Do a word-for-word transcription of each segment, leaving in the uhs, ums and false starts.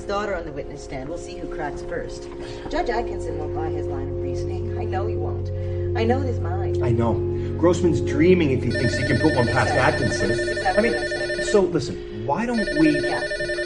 daughter on the witness stand. We'll see who cracks first. Judge Atkinson won't buy his line of reasoning. I know he won't. I know it is mine. I know. Grossman's dreaming if he thinks he can put one past Atkinson. I mean, so listen, why don't we... Yeah.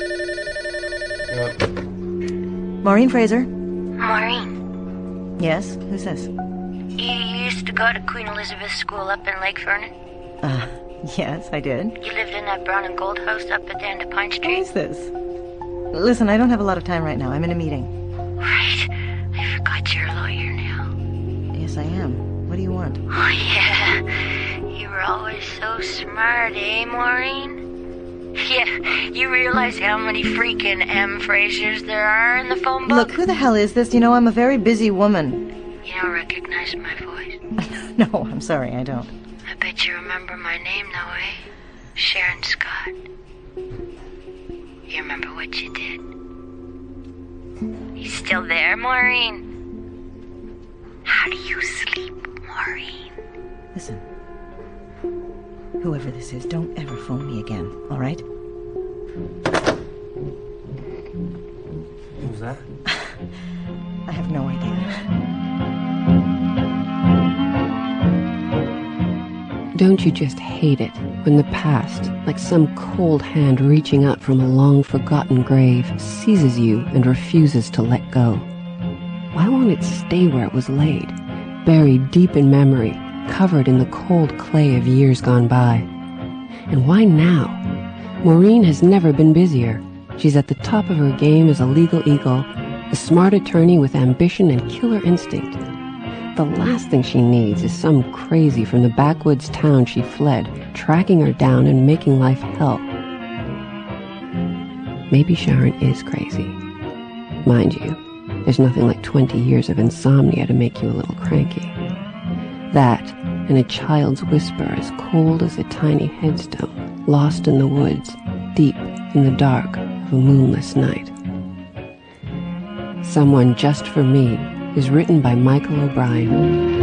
Uh, Maureen Fraser. Maureen. Yes? Who's this? You used to go to Queen Elizabeth School up in Lake Vernon? Uh, yes, I did. You lived in that brown and gold house up at the end of Pine Street? Who is this? Listen, I don't have a lot of time right now. I'm in a meeting. Right. I forgot you're a lawyer now. Yes, I am. What do you want? Oh, yeah. You were always so smart, eh, Maureen? Yeah, you realize how many freaking M. Frasers there are in the phone book? Look, who the hell is this? You know, I'm a very busy woman. You don't recognize my voice? No, I'm sorry, I don't. I bet you remember my name, though, eh? Sharon Scott. You remember what you did? You still there, Maureen? How do you sleep, Maureen? Listen. Whoever this is, don't ever phone me again, all right? What was that? I have no idea. Don't you just hate it when the past, like some cold hand reaching out from a long-forgotten grave, seizes you and refuses to let go? Why won't it stay where it was laid, buried deep in memory, covered in the cold clay of years gone by? And why now? Maureen has never been busier. She's at the top of her game as a legal eagle, a smart attorney with ambition and killer instinct. The last thing she needs is some crazy from the backwoods town she fled, tracking her down and making life hell. Maybe Sharon is crazy. Mind you, there's nothing like twenty years of insomnia to make you a little cranky. That, and a child's whisper as cold as a tiny headstone, lost in the woods, deep in the dark of a moonless night. Someone Just for Me is written by Michael O'Brien.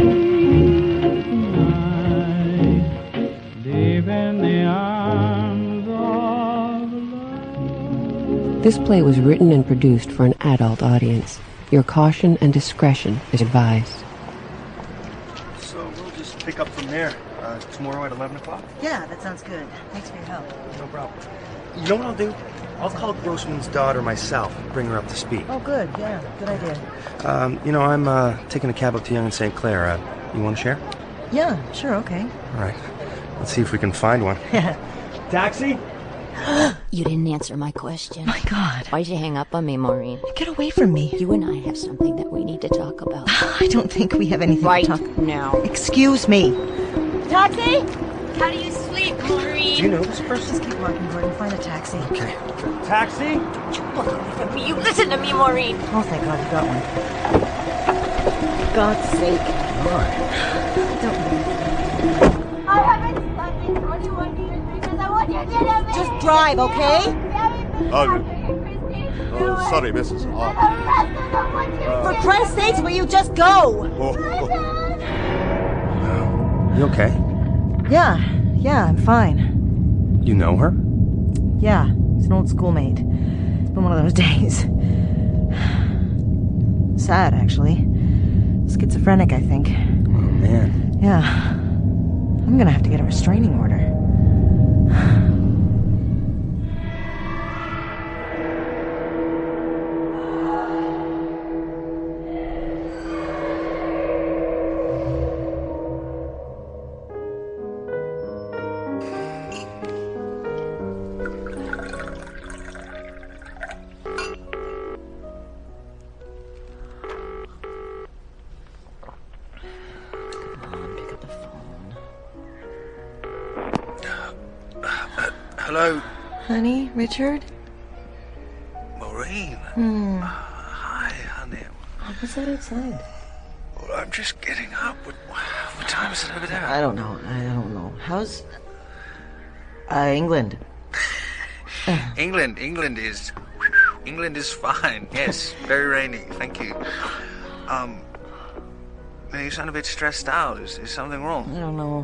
This play was written and produced for an adult audience. Your caution and discretion is advised. So we'll just pick up from there uh, tomorrow at eleven o'clock? Yeah, that sounds good. Thanks for your help. No problem. You know what I'll do? I'll call Grossman's daughter myself and bring her up to speed. Oh, good. Yeah, good idea. Um, you know, I'm uh, taking a cab up to Yonge and Saint Clair. Uh, you want to share? Yeah, sure, okay. All right. Let's see if we can find one. Taxi? You didn't answer my question. My God. Why'd you hang up on me, Maureen? Get away from me. You and I have something that we need to talk about. I don't think we have anything right to talk... now. Excuse me. Taxi? How do you sleep, Maureen? Do you know this person? Just keep walking, Gordon. Find a taxi. Okay. Taxi? Look away from me. You listen to me, Maureen. Oh, thank God you got one. For God's sake. Why? Don't... I haven't slept in twenty-one years because I want you to get me. Just drive, okay? Oh, Oh, sorry, Missus Hart. For Christ's sakes, will you just go? Oh, You okay? Yeah, yeah, I'm fine. You know her? Yeah, it's an old schoolmate. It's been one of those days. Sad, actually. Schizophrenic, I think. Oh, man. Yeah. I'm gonna have to get a restraining order. Hello? Honey, Richard? Maureen? Hmm. Uh, hi, honey. What's that outside? Well, I'm just getting up. What, what time is it over there? I don't know. I don't know. How's... Uh, England? England. England is... England is fine. Yes, very rainy. Thank you. Um... You sound a bit stressed out. Is, is something wrong? I don't know.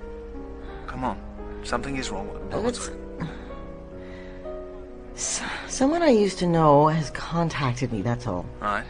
Come on. Something is wrong. It's... Someone I used to know has contacted me, that's all. Right.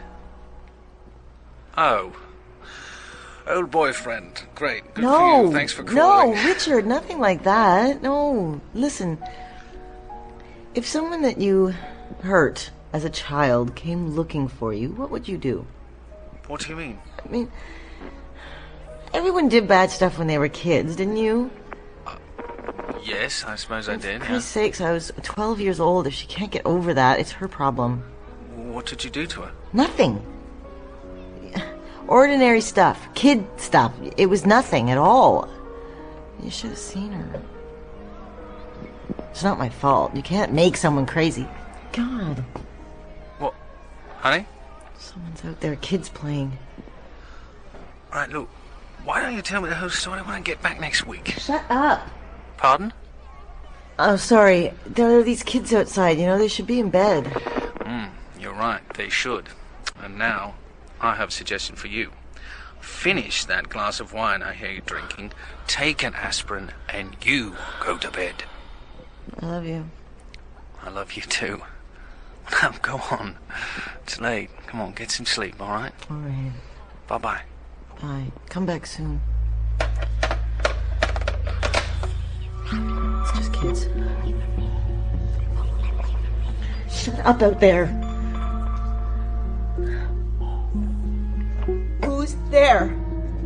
Oh. Old boyfriend. Great. Good no, for you. Thanks for calling. No, Richard, nothing like that. No, listen. If someone that you hurt as a child came looking for you, what would you do? What do you mean? I mean, everyone did bad stuff when they were kids, didn't you? Uh, yes, I suppose I did. For Christ's sakes, I was twelve years old. If she can't get over that, it's her problem. What did you do to her? Nothing. Ordinary stuff. Kid stuff. It was nothing at all. You should have seen her. It's not my fault. You can't make someone crazy. God. What? Honey? Someone's out there, kids playing. Right, look. Why don't you tell me the whole story when I get back next week? Shut up. Pardon? Oh, sorry. There are these kids outside, you know, they should be in bed. Hmm, you're right. They should. And now, I have a suggestion for you. Finish that glass of wine I hear you drinking, take an aspirin, and you go to bed. I love you. I love you too. Now, go on. It's late. Come on, get some sleep, all right? All right. Bye-bye. Bye. Come back soon. It's just kids. Shut up out there. Who's there?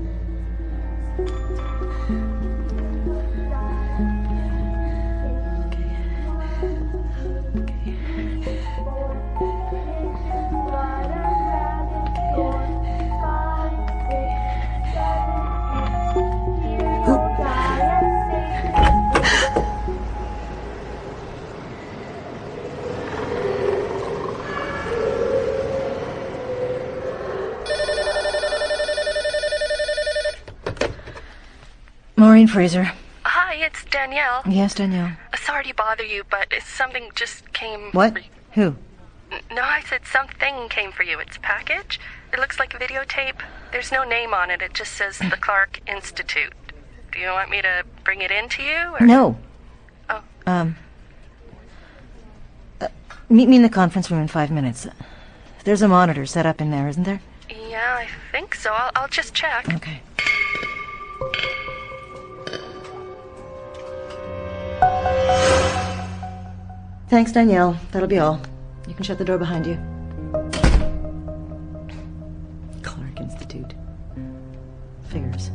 Maureen Fraser. Hi, it's Danielle. Yes, Danielle. Uh, Sorry to bother you, but something just came... What? For... Who? No, I said something came for you. It's a package. It looks like a videotape. There's no name on it. It just says the Clark Institute. Do you want me to bring it in to you? Or... No. Oh. Um. Uh, meet me in the conference room in five minutes. There's a monitor set up in there, isn't there? Yeah, I think so. I'll, I'll just check. Okay. Thanks, Danielle. That'll be all. You can shut the door behind you. Clark Institute. Figures.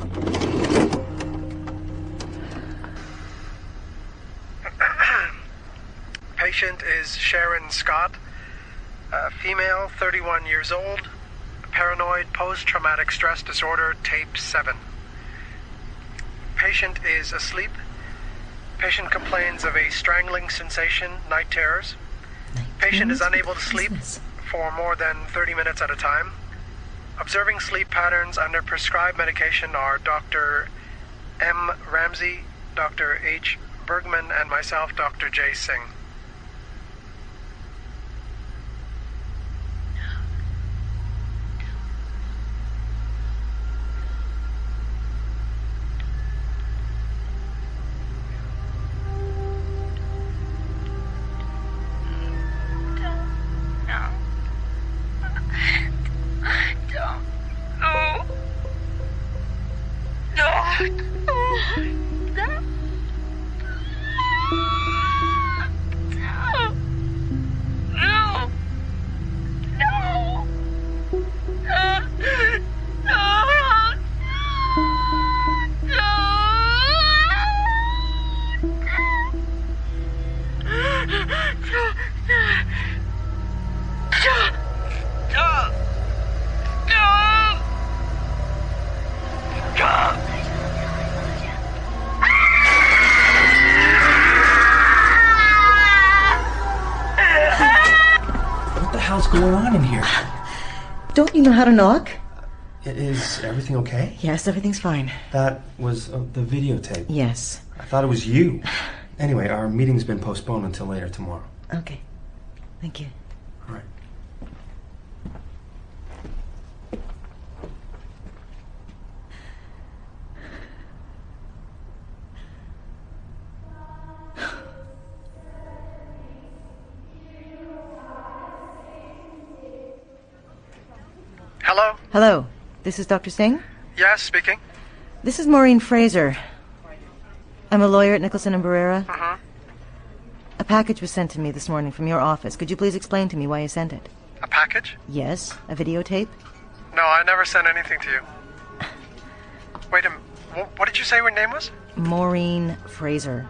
Patient is Sharon Scott, a female, thirty-one years old, paranoid post-traumatic stress disorder, tape seven. Patient is asleep. Patient complains of a strangling sensation, night terrors. Night Patient terrors? is unable to sleep for more than thirty minutes at a time. Observing sleep patterns under prescribed medication are Doctor M. Ramsey, Doctor H. Bergman, and myself, Doctor J. Singh. What's going on in here? Don't you know how to knock? Is everything okay? Yes, everything's fine. That was uh, the videotape. Yes. I thought it was you. Anyway, our meeting's been postponed until later tomorrow. Okay. Thank you. All right. Hello? Hello. This is Doctor Singh? Yes, speaking. This is Maureen Fraser. I'm a lawyer at Nicholson and Barrera. Uh-huh. A package was sent to me this morning from your office. Could you please explain to me why you sent it? A package? Yes, a videotape. No, I never sent anything to you. Wait a minute. Wh- What did you say your name was? Maureen Fraser.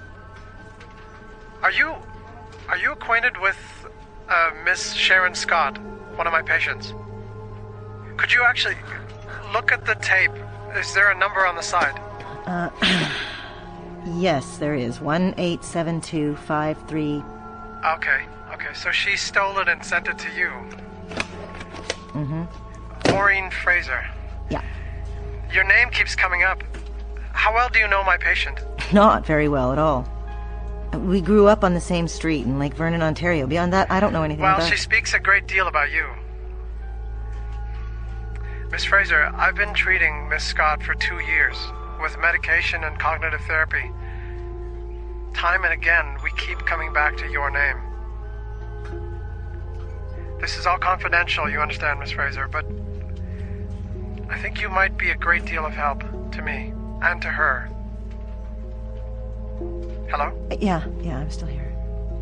Are you... Are you acquainted with uh, Miss Sharon Scott, one of my patients? Could you actually look at the tape? Is there a number on the side? Uh, yes, there is. one eight seven two five three. Okay, okay. So she stole it and sent it to you. Mm-hmm. Maureen Fraser. Yeah. Your name keeps coming up. How well do you know my patient? Not very well at all. We grew up on the same street in Lake Vernon, Ontario. Beyond that, I don't know anything Well, about she her. speaks a great deal about you. Miss Fraser, I've been treating Miss Scott for two years with medication and cognitive therapy. Time and again, we keep coming back to your name. This is all confidential, you understand, Miss Fraser, but I think you might be a great deal of help to me and to her. Hello? Yeah, yeah, I'm still here.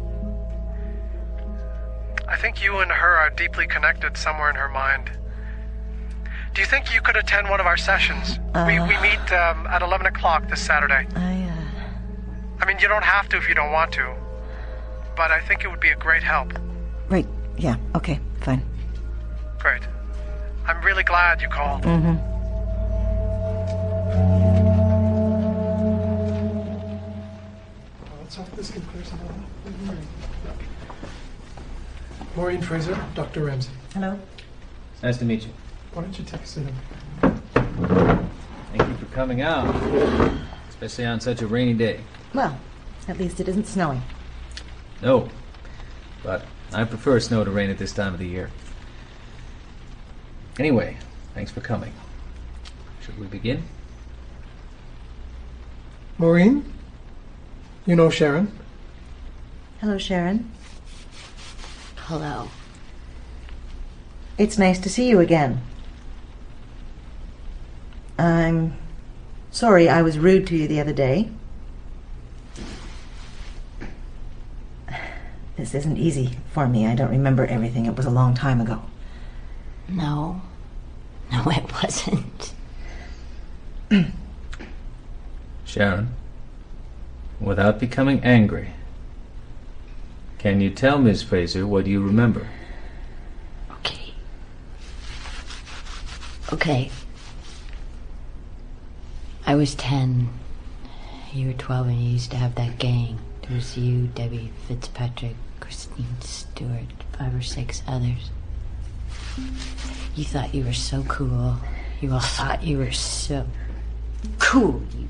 I think you and her are deeply connected somewhere in her mind. Do you think you could attend one of our sessions? Uh, we we meet um, at eleven o'clock this Saturday. I, uh... I mean, you don't have to if you don't want to. But I think it would be a great help. Right, yeah, okay, fine. Great. I'm really glad you called. Mm-hmm. Let's hope this can clear some of that. Maureen Fraser, Doctor Ramsey. Hello. Nice to meet you. Why don't you text him? Thank you for coming out, especially on such a rainy day. Well, at least it isn't snowing. No, but I prefer snow to rain at this time of the year. Anyway, thanks for coming. Should we begin? Maureen? You know Sharon? Hello, Sharon. Hello. It's nice to see you again. I'm sorry I was rude to you the other day. This isn't easy for me. I don't remember everything. It was a long time ago. No. No, it wasn't. Sharon, without becoming angry, can you tell Miss Fraser what you remember? Okay. Okay. I was ten. You were twelve and you used to have that gang. There was you, Debbie Fitzpatrick, Christine Stewart, five or six others. You thought you were so cool. You all thought you were so cool. You,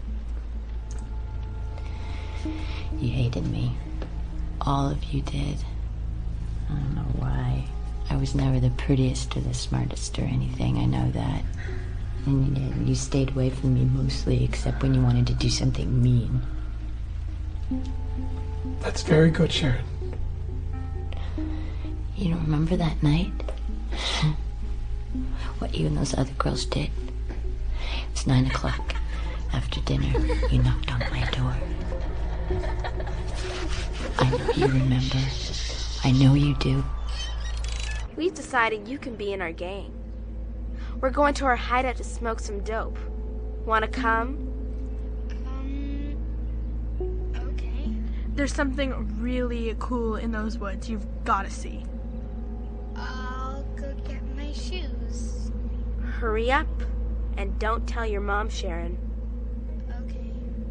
you hated me. All of you did. I don't know why. I was never the prettiest or the smartest or anything. I know that. And you, you stayed away from me mostly, except when you wanted to do something mean. That's very good, Sharon. You don't remember that night? What you and those other girls did? It was nine o'clock. After dinner, you knocked on my door. I know you remember. I know you do. We've decided you can be in our gang. We're going to our hideout to smoke some dope. Wanna come? Um, okay. There's something really cool in those woods you've gotta see. I'll go get my shoes. Hurry up, and don't tell your mom, Sharon. Okay.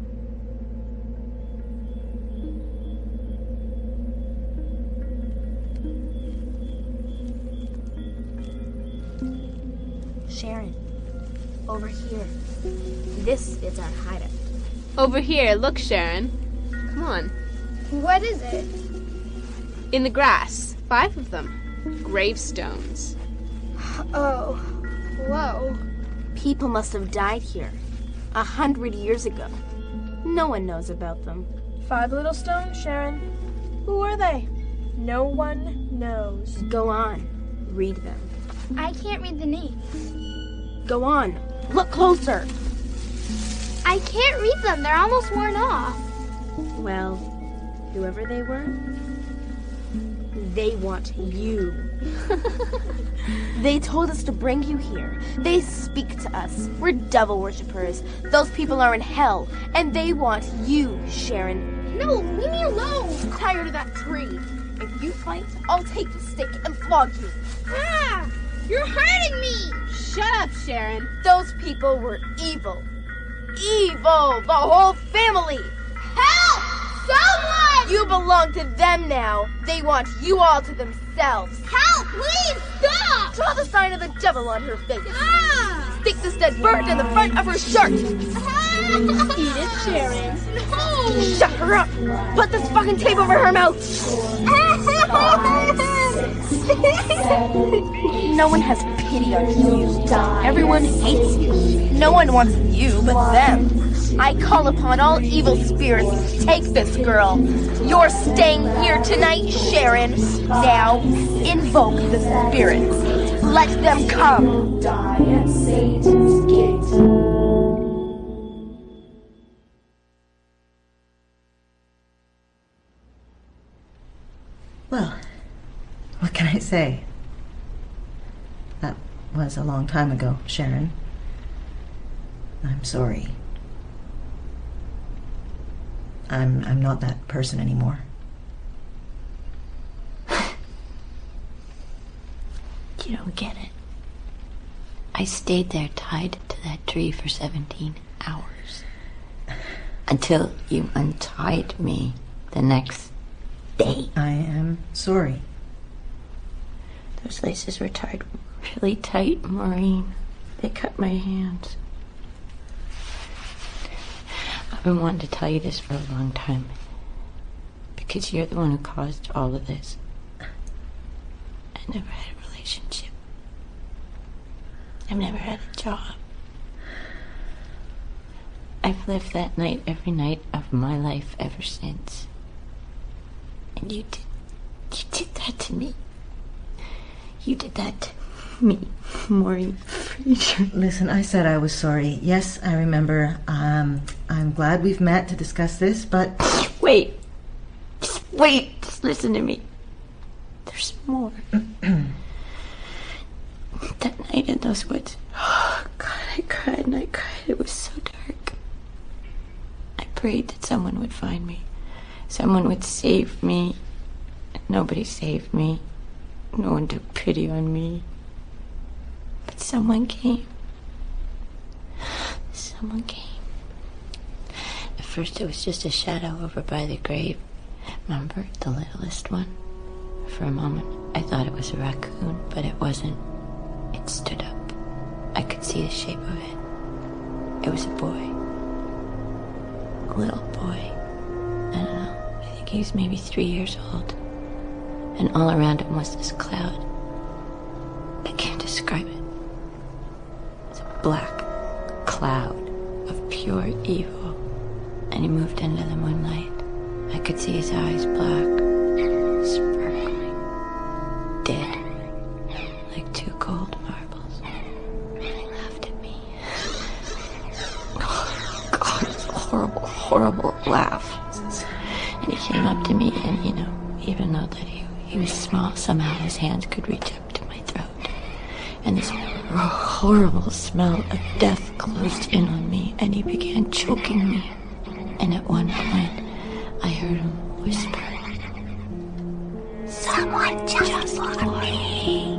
Sharon, over here. This is our hideout. Over here, look, Sharon. Come on. What is it? In the grass. Five of them. Gravestones. Oh, whoa. People must have died here. A hundred years ago. No one knows about them. Five little stones, Sharon. Who are they? No one knows. Go on. Read them. I can't read the names. Go on. Look closer. I can't read them. They're almost worn off. Well, whoever they were, they want you. They told us to bring you here. They speak to us. We're devil worshippers. Those people are in hell, and they want you, Sharon. No, leave me alone. I'm tired of that tree. If you fight, I'll take the stick and flog you. Ah! You're hurting me! Shut up, Sharon. Those people were evil. Evil! The whole family! Help! Someone! You belong to them now. They want you all to themselves. Help! Please, stop! Draw the sign of the devil on her face. Ah! Stick this dead bird in the front of her shirt. Ah! Eat it, Sharon. No! Shut her up! Put this fucking tape over her mouth! No one has pity on you. Everyone hates you. No one wants you but them. I call upon all evil spirits to take this girl. You're staying here tonight, Sharon. Now, invoke the spirits. Let them come. Die at Satan's gate. Well, what can I say? That was a long time ago, Sharon. I'm sorry. I'm I'm not that person anymore. You don't get it. I stayed there tied to that tree for seventeen hours. Until you untied me the next day. I am sorry. Those laces were tied really tight, Maureen. They cut my hands. I've been wanting to tell you this for a long time. Because you're the one who caused all of this. I never had a relationship. I've never had a job. I've lived that night every night of my life ever since. And you did, you did that to me. You did that to me, Maureen Fraser. Listen, I said I was sorry. Yes, I remember. Um, I'm glad we've met to discuss this, but... Wait. Just wait. Just listen to me. There's more. That night in those woods. Oh, God, I cried and I cried. It was so dark. I prayed that someone would find me. Someone would save me. Nobody saved me. No one took pity on me. But someone came. Someone came. At first it was just a shadow over by the grave. Remember, the littlest one? For a moment, I thought it was a raccoon, but it wasn't. It stood up. I could see the shape of it. It was a boy. A little boy. I don't know. I think he was maybe three years old. And all around him was this cloud. I can't describe it. It's a black cloud of pure evil. And he moved into the moonlight. I could see his eyes black, sparkling, dead, like two cold marbles. And he laughed at me. Oh, God, it was a horrible, horrible laugh. And he came up to me, and, you know, even though that he, he was small, somehow his hands could reach up to my throat. And this horrible smell of death closed in on me, and he began choking me. And at one point, I heard him whisper, "Someone just like me."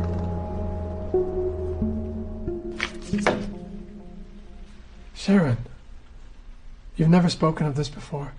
Sharon, you've never spoken of this before.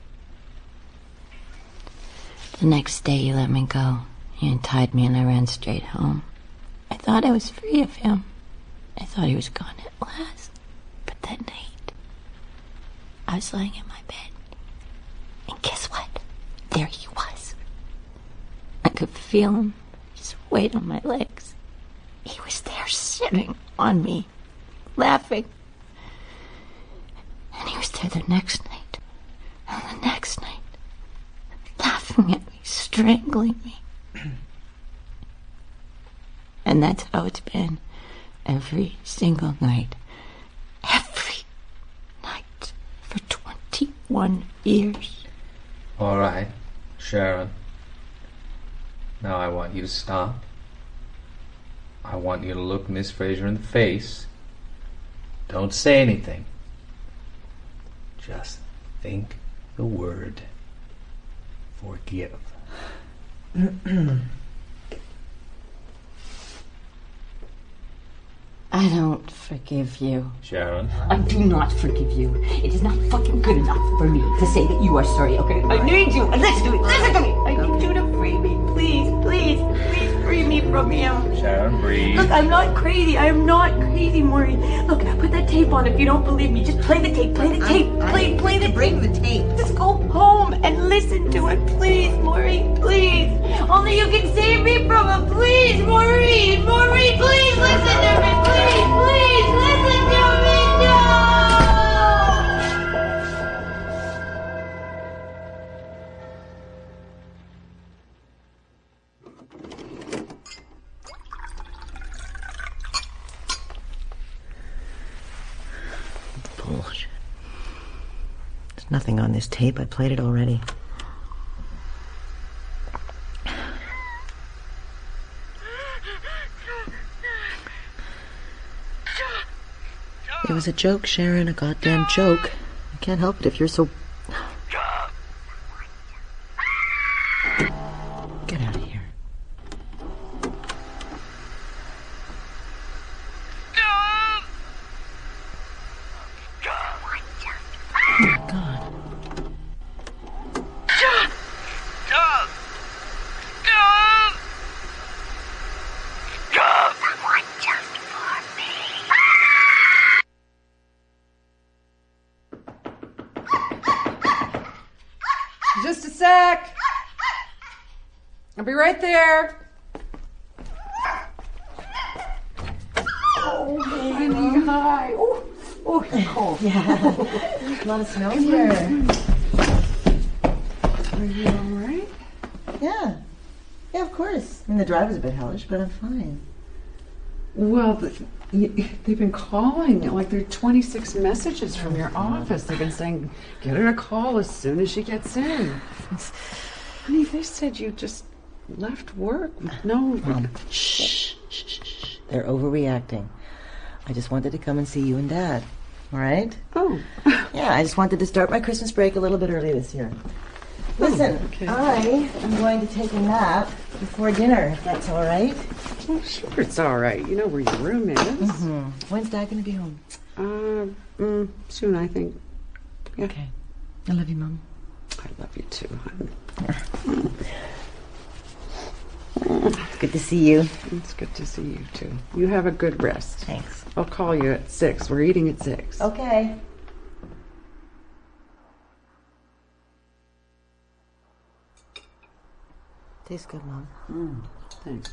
The next day you let me go. You untied me and I ran straight home. I thought I was free of him. I thought he was gone at last. But that night, I was lying in my bed. And guess what? There he was. I could feel him, his weight on my legs. He was there sitting on me, laughing. And he was there the next night, and the next night, laughing at me, strangling me. And And that's how it's been every single night. Every night for twenty-one years. All right, Sharon. Now I want you to stop. I want you to look Miss Fraser in the face. Don't say anything. Just think the word forgive. I don't forgive you. Sharon. I do not forgive you. It is not fucking good enough for me to say that you are sorry, okay? I need you. Listen to me. Listen to me. I need you to free me. Please, please, please free me from him. Sharon, breathe. Look, I'm not crazy. I am not crazy, Maureen. Look, put that tape on if you don't believe me. Just play the tape. Play the tape. I, play, I play the bring tape. the tape. Just go home and listen to it, please, Maureen. Please. Only you can save me from him. Please, Maureen. Maureen, please listen to me. Please, please listen to me. No. Bullshit. There's nothing on this tape. I played it already. It was a joke, Sharon, a goddamn joke. I can't help it if you're so... Get out of here. Oh my God. Just a sec. I'll be right there. Oh, honey, hi. Oh, oh, you're cold. Yeah. A lot of snow here. Are you all right? Yeah. Yeah, of course. I mean, the drive was a bit hellish, but I'm fine. Well, the, y- they've been calling. Like, there are twenty-six messages from your office. They've been saying, get her a call as soon as she gets in. Honey, they said you just left work with no... Mom, shh, shh, shh, shh. They're overreacting. I just wanted to come and see you and Dad. All right? Oh. Yeah, I just wanted to start my Christmas break a little bit early this year. Listen, Oh, okay. I am going to take a nap before dinner, if that's all right. Well, sure, it's all right. You know where your room is. Mm-hmm. When's Dad going to be home? Uh, mm, soon, I think. Yeah. Okay. I love you, Mom. I love you too, hon. Good to see you. It's good to see you too. You have a good rest. Thanks. I'll call you at six. We're eating at six. Okay. Tastes good, Mom. Mm, thank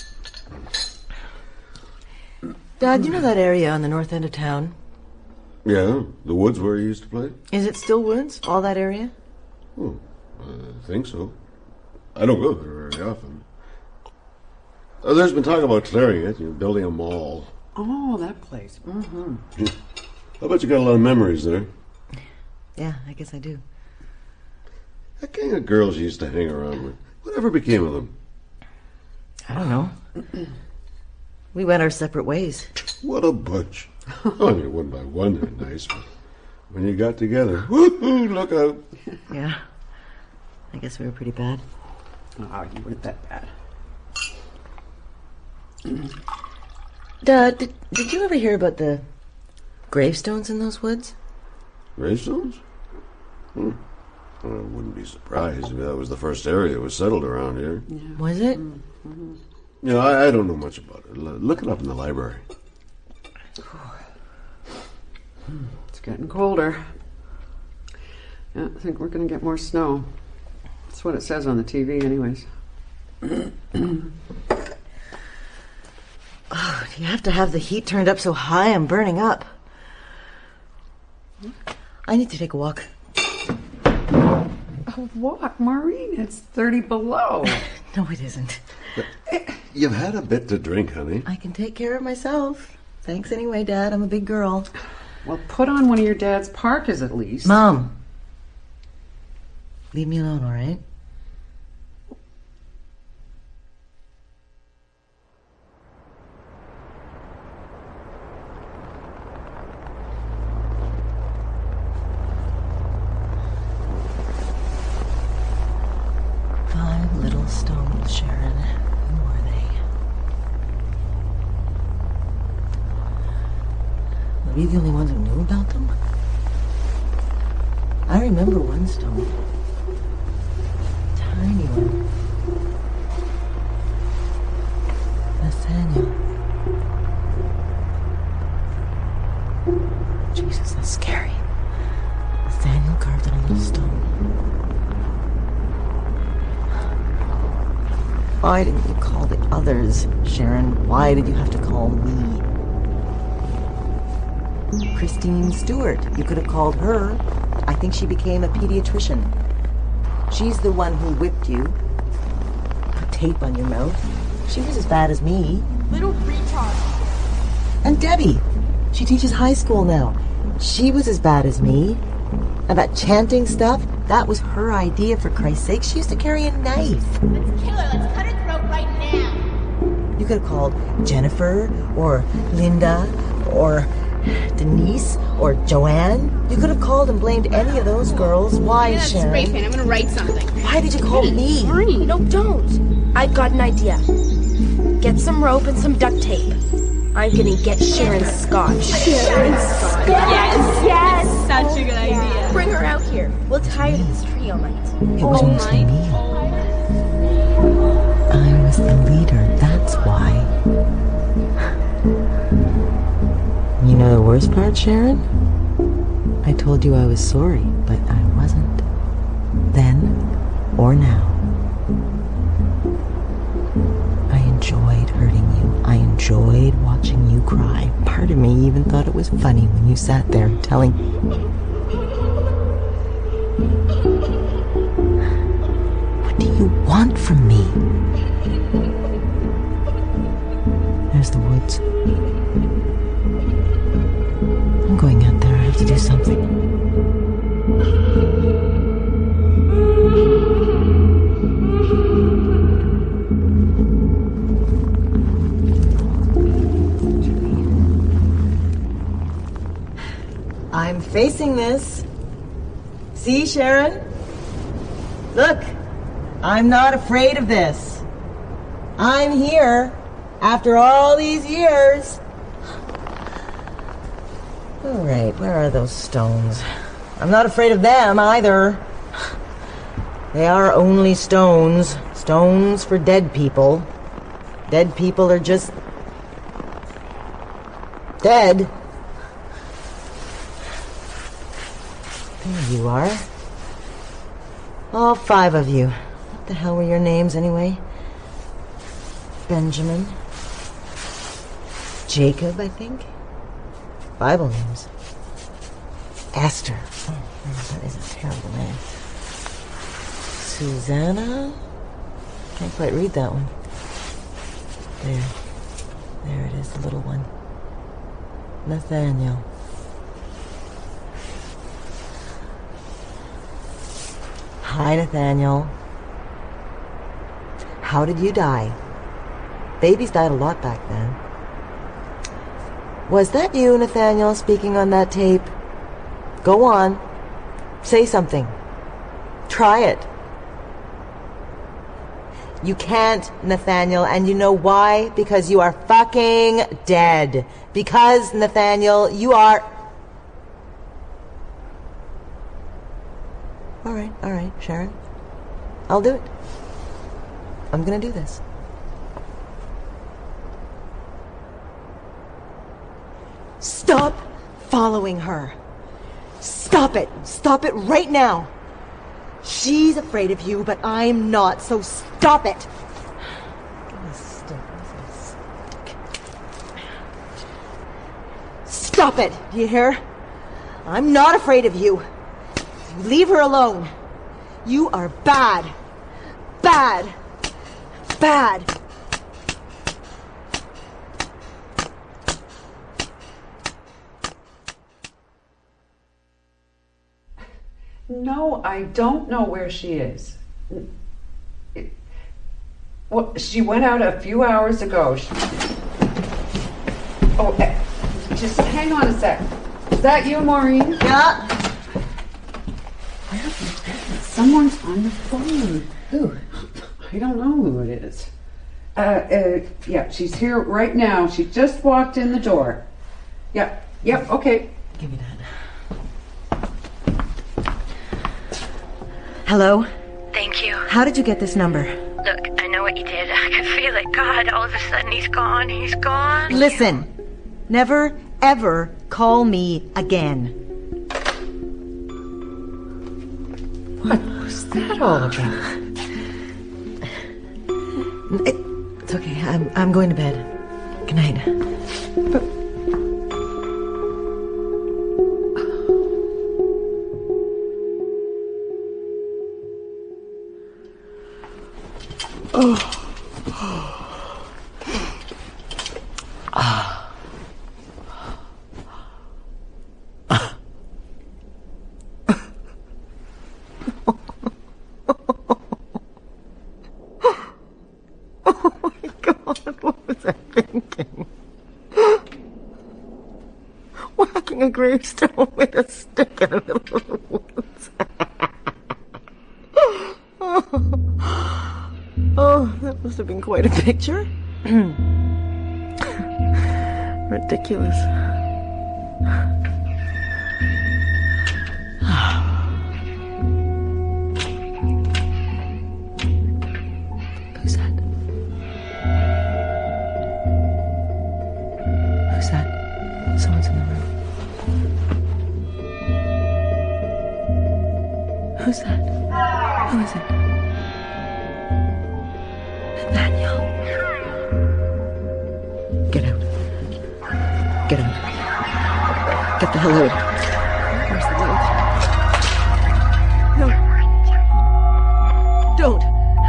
you. Dad, you know that area on the north end of town? Yeah, the woods where he used to play? Is it still woods? All that area? Oh, I think so. I don't go there very often. Uh, there's been talk about clearing it, you know, building a mall. Oh, that place. Mm-hmm. I bet you got a lot of memories there. Yeah, I guess I do. That gang of girls you used to hang around with, whatever became of them? I don't know. We went our separate ways. What a bunch. I mean, one by one they're nice, but when you got together, woo-hoo, look out. Yeah. I guess we were pretty bad. Oh, you weren't that bad. Dad, did, did you ever hear about the gravestones in those woods? Gravestones? Hmm. Well, I wouldn't be surprised if that was the first area that was settled around here. Yeah. Was it? Mm-hmm. You know, I, I don't know much about it. L- look it up in the library. It's getting colder. Yeah, I think we're going to get more snow. That's what it says on the T V anyways. Oh, do you have to have the heat turned up so high I'm burning up? I need to take a walk. A walk, Maureen? It's thirty below. No, it isn't. It, You've had a bit to drink, honey. I can take care of myself. Thanks anyway, Dad. I'm a big girl. Well, put on one of your dad's parkas at least. Mom. Leave me alone, all right? Five little stones, Sharon. Who are they? Were we the only ones who knew about them? I remember one stone. Tiny one. Nathaniel. Jesus, that's scary. Nathaniel carved on a little stone. Why didn't you call the others, Sharon? Why did you have to call me? Christine Stewart. You could have called her. I think she became a pediatrician. She's the one who whipped you. Put tape on your mouth. She was as bad as me. Little retard. And Debbie. She teaches high school now. She was as bad as me. And that chanting stuff, that was her idea, for Christ's sake. She used to carry a knife. Let's kill her. Let's cut her throat right now. You could have called Jennifer or Linda or Denise or Joanne. You could have called and blamed any of those girls. Why, Yeah, Sharon? spray paint. I'm gonna write something. Why did you call me? Maureen. No, don't. I've got an idea. Get some rope and some duct tape. I'm gonna get Sharon Scott. Sharon Scott. Yes, yes. Such a good idea. Bring her out here. We'll tie her to this tree all night. It was mostly me. I was the leader, that's why. You know the worst part, Sharon? I told you I was sorry, but I wasn't. Then or now. I enjoyed hurting you. I enjoyed watching you cry. Part of me even thought it was funny when you sat there telling... What do you want from me? There's the woods. I'm going out there. I have to do something. I'm facing this. See, Sharon? Look, I'm not afraid of this. I'm here after all these years. All right, where are those stones? I'm not afraid of them either. They are only stones. Stones for dead people. Dead people are just dead. There you are. All five of you. What the hell were your names anyway? Benjamin. Jacob, I think. Bible names. Esther. Oh, that is a terrible name. Susanna? Can't quite read that one. There. There it is, the little one. Nathaniel. Hi, Nathaniel. How did you die? Babies died a lot back then. Was that you, Nathaniel, speaking on that tape? Go on. Say something. Try it. You can't, Nathaniel, and you know why? Because you are fucking dead. Because, Nathaniel, you are... All right, all right, Sharon. I'll do it. I'm gonna do this. Stop following her. Stop it. Stop it right now. She's afraid of you, but I'm not, so stop it. Stop it. Do you hear? I'm not afraid of you. Leave her alone. You are bad. Bad. Bad. No, I don't know where she is. It, well, she went out a few hours ago. She, oh, eh, just hang on a sec. Is that you, Maureen? Yeah. Someone's on the phone. Who? I don't know who it is. Uh, uh, yeah, she's here right now. She just walked in the door. Yep, yep, okay. Give me that. Hello? Thank you. How did you get this number? Look, I know what you did. I could feel it. God, all of a sudden he's gone. He's gone. Listen. Never, ever call me again. What was that all about? It's okay. I'm I'm going to bed. Good night. But oh. Ah. A gravestone with a stick in the middle of the woods. oh. oh, that must have been quite a picture. Ridiculous. Who's that? Who's that? Someone's in the room. Who's that? Who is it? Nathaniel. Get out. Get out. Get the hell out. Where's the light? No. Don't.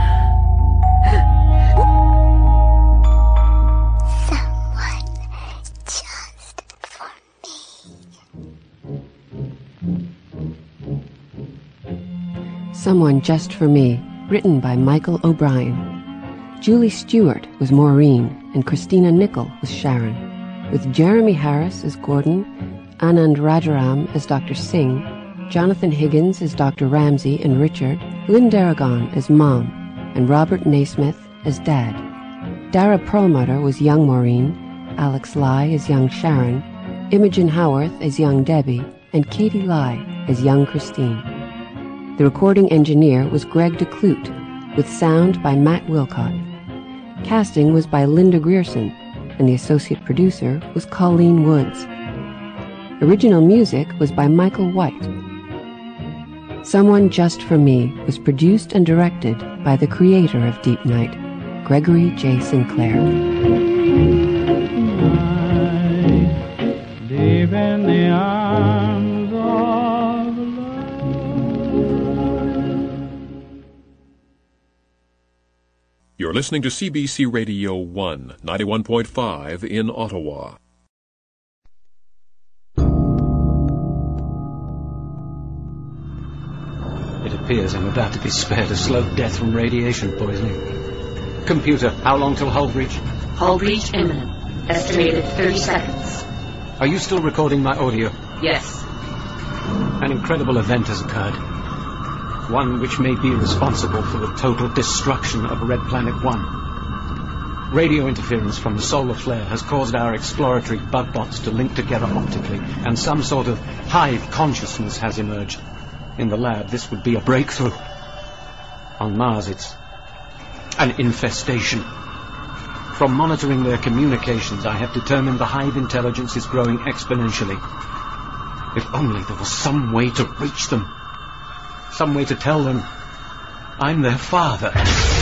Someone Just for Me, written by Michael O'Brien. Julie Stewart was Maureen, and Christina Nicol was Sharon, with Jeremy Harris as Gordon, Anand Rajaram as Doctor Singh, Jonathan Higgins as Doctor Ramsey and Richard, Lynn Darragon as Mom, and Robert Naismith as Dad. Dara Perlmutter was young Maureen, Alex Lai as young Sharon, Imogen Howarth as young Debbie, and Katie Lai as young Christine. The recording engineer was Greg DeClute, with sound by Matt Wilcott. Casting was by Linda Grierson, and the associate producer was Colleen Woods. Original music was by Michael White. Someone Just for Me was produced and directed by the creator of Deep Night, Gregory J. Sinclair. Deep in the arms of You're listening to C B C Radio one, ninety-one point five in Ottawa. It appears I'm about to be spared a slow death from radiation poisoning. Computer, how long till Hull breach? Hull breach imminent. Estimated thirty seconds. Are you still recording my audio? Yes. An incredible event has occurred. One which may be responsible for the total destruction of Red Planet One. Radio interference from the solar flare has caused our exploratory bug bots to link together optically, and some sort of hive consciousness has emerged. In the lab, this would be a breakthrough. On Mars, it's an infestation. From monitoring their communications, I have determined the hive intelligence is growing exponentially. If only there was some way to reach them. Some way to tell them I'm their father.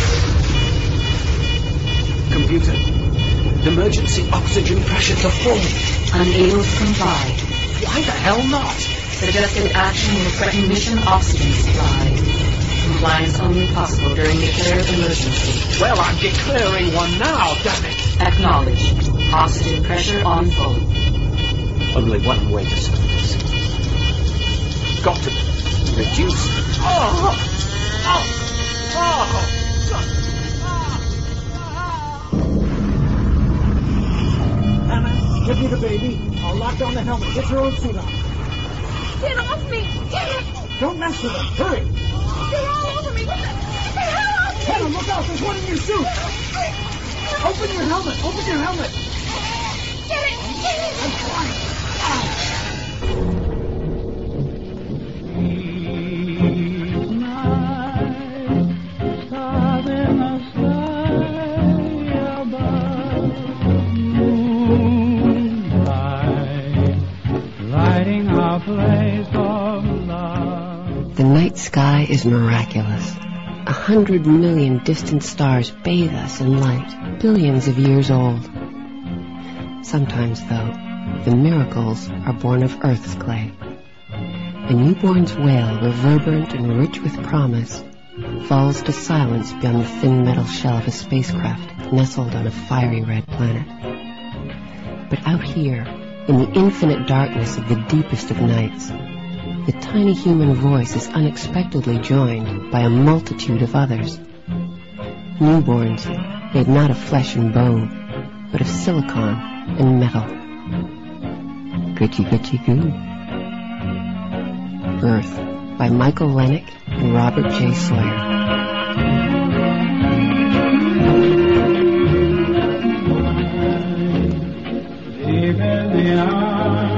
Computer, emergency oxygen pressure to full. Unable to comply. Why the hell not? Suggested action will threaten mission oxygen supply. Compliance only possible during declared emergency. Well, I'm declaring one now, damn it! Acknowledged. Oxygen pressure on full. Only one way to stop this. Got to Reduce. Oh! Oh! Oh! Hannah, give me the baby. I'll lock down the helmet. Get your own suit on. Get off me! Get it! Don't mess with them. Hurry! They're all over me! What the, what the hell? Hannah, look out! There's one in your suit! Open your helmet! Open your helmet! Get it! Get it! I'm trying. Ah. The night sky is miraculous. A hundred million distant stars bathe us in light, billions of years old. Sometimes, though, the miracles are born of Earth's clay. A newborn's wail, reverberant and rich with promise, falls to silence beyond the thin metal shell of a spacecraft nestled on a fiery red planet. But out here, in the infinite darkness of the deepest of nights, the tiny human voice is unexpectedly joined by a multitude of others. Newborns made not of flesh and bone, but of silicon and metal. Gritchy Gritchy Goo. Earth by Michael Lennick and Robert J. Sawyer. Deep in the arms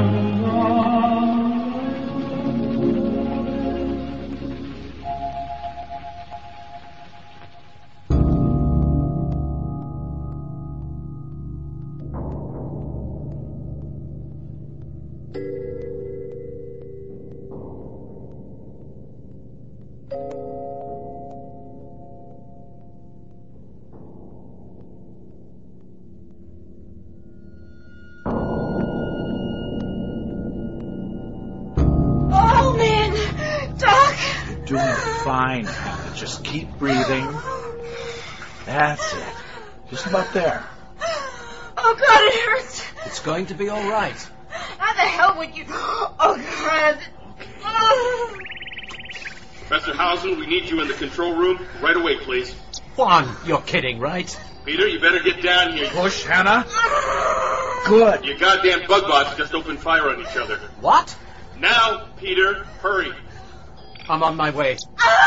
fine. Just keep breathing. That's it. Just about there. Oh, God, it hurts. It's going to be all right. How the hell would you... Oh, God. Okay. Professor Hausen, we need you in the control room right away, please. Juan, you're kidding, right? Peter, you better get down here. Push, Hannah. Good. You goddamn bug bots just opened fire on each other. What? Now, Peter, hurry. I'm on my way.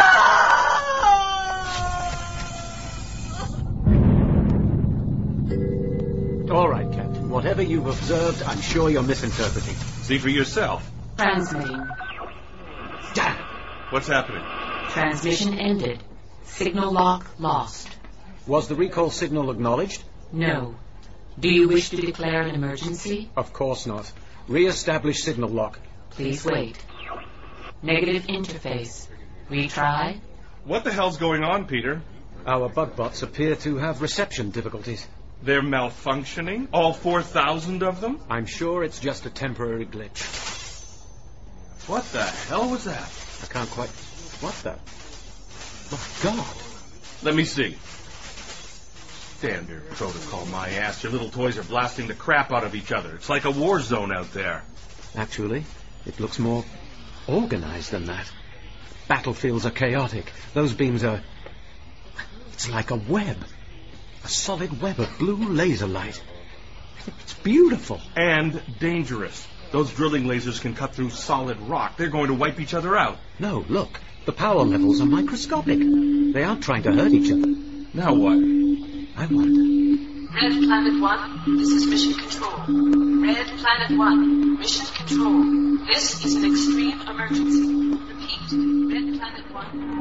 All right, Captain. Whatever you've observed, I'm sure you're misinterpreting. See for yourself. Transmitting. Damn! What's happening? Transmission ended. Signal lock lost. Was the recall signal acknowledged? No. Do you wish to declare an emergency? Of course not. Re-establish signal lock. Please wait. Negative interface. Retry. What the hell's going on, Peter? Our bug bots appear to have reception difficulties. They're malfunctioning? All four thousand of them? I'm sure it's just a temporary glitch. What the hell was that? I can't quite... What the... My God. Let me see. Standard protocol, my ass. Your little toys are blasting the crap out of each other. It's like a war zone out there. Actually, it looks more organized than that. Battlefields are chaotic. Those beams are... It's like a web. A solid web of blue laser light. It's beautiful. And dangerous. Those drilling lasers can cut through solid rock. They're going to wipe each other out. No, look. The power levels are microscopic. They aren't trying to hurt each other. Now what? I wonder. Red Planet One, this is Mission Control. Red Planet One, Mission Control. This is an extreme emergency. Repeat, Red Planet One.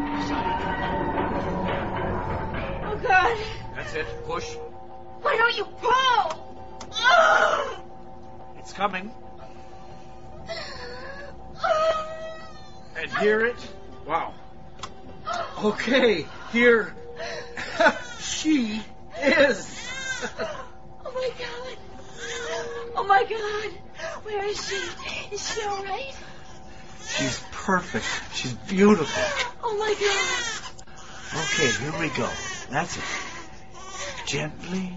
Oh, God. That's it. Push. Why don't you pull? Oh! It's coming. And hear it? Wow. Okay, here she is. Oh, my God. Oh, my God. Where is she? Is she all right? She's perfect. She's beautiful. Oh, my God. Okay, here we go. That's it. Gently.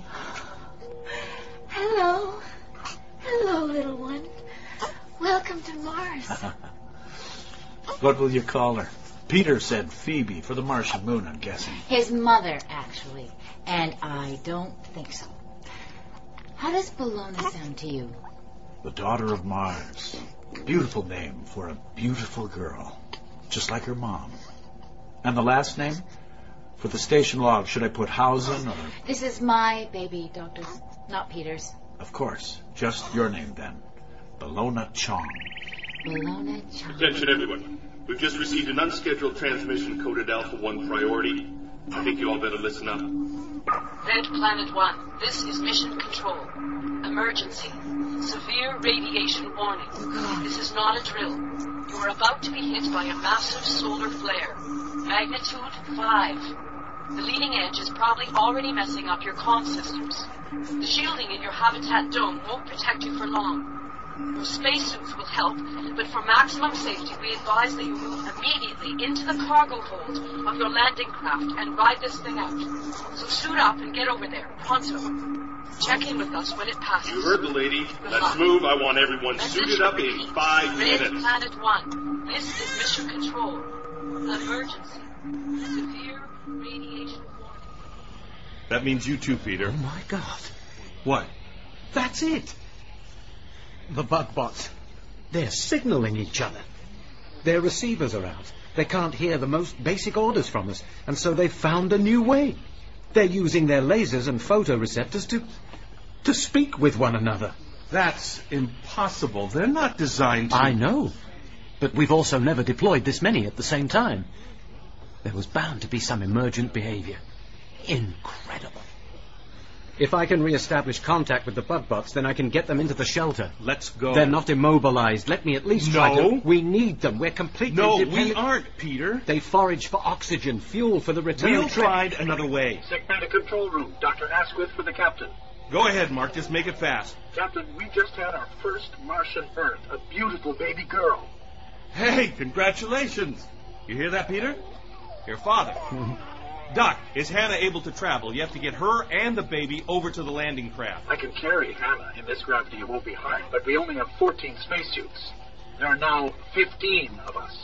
Hello. Hello, little one. Welcome to Mars. What will you call her? Peter said Phoebe for the Martian moon, I'm guessing. His mother, actually. And I don't think so. How does Bologna sound to you? The daughter of Mars. Beautiful name for a beautiful girl. Just like her mom. And the last name? For the station log, should I put Hausen or... This is my baby, Doctor, not Peter's. Of course. Just your name, then. Bologna Chong. Bologna Chong. Attention, everyone. We've just received an unscheduled transmission coded Alpha one priority. I think you all better listen up. Red Planet One, this is Mission Control. Emergency. Severe radiation warning. This is not a drill. You are about to be hit by a massive solar flare. Magnitude five. The leading edge is probably already messing up your comm systems. The shielding in your habitat dome won't protect you for long. Your spacesuits will help, but for maximum safety, we advise that you move immediately into the cargo hold of your landing craft and ride this thing out. So suit up and get over there, pronto. Check in with us when it passes. You heard the lady. Let's move. I want everyone suited up in five Red minutes. Planet One, this is Mission Control. Emergency. Severe radiation warning. That means you too, Peter. Oh, my God. What? That's it. The bug bots. They're signaling each other. Their receivers are out. They can't hear the most basic orders from us, and so they've found a new way. They're using their lasers and photoreceptors to... to speak with one another. That's impossible. They're not designed to... I know. But we've also never deployed this many at the same time. There was bound to be some emergent behavior. Incredible. If I can re-establish contact with the bug bots, then I can get them into the shelter. Let's go. They're not immobilized. Let me at least No. try to... We need them. We're completely No, dependent... we aren't, Peter. They forage for oxygen, fuel for the return We'll trip. find another way. Segmented control room. Doctor Asquith for the captain. Go ahead, Mark. Just make it fast. Captain, we just had our first Martian Earth, a beautiful baby girl. Hey, congratulations. You hear that, Peter? Your father. Doc, is Hannah able to travel? You have to get her and the baby over to the landing craft. I can carry Hannah. In this gravity, it won't be hard. But we only have fourteen spacesuits. There are now fifteen of us.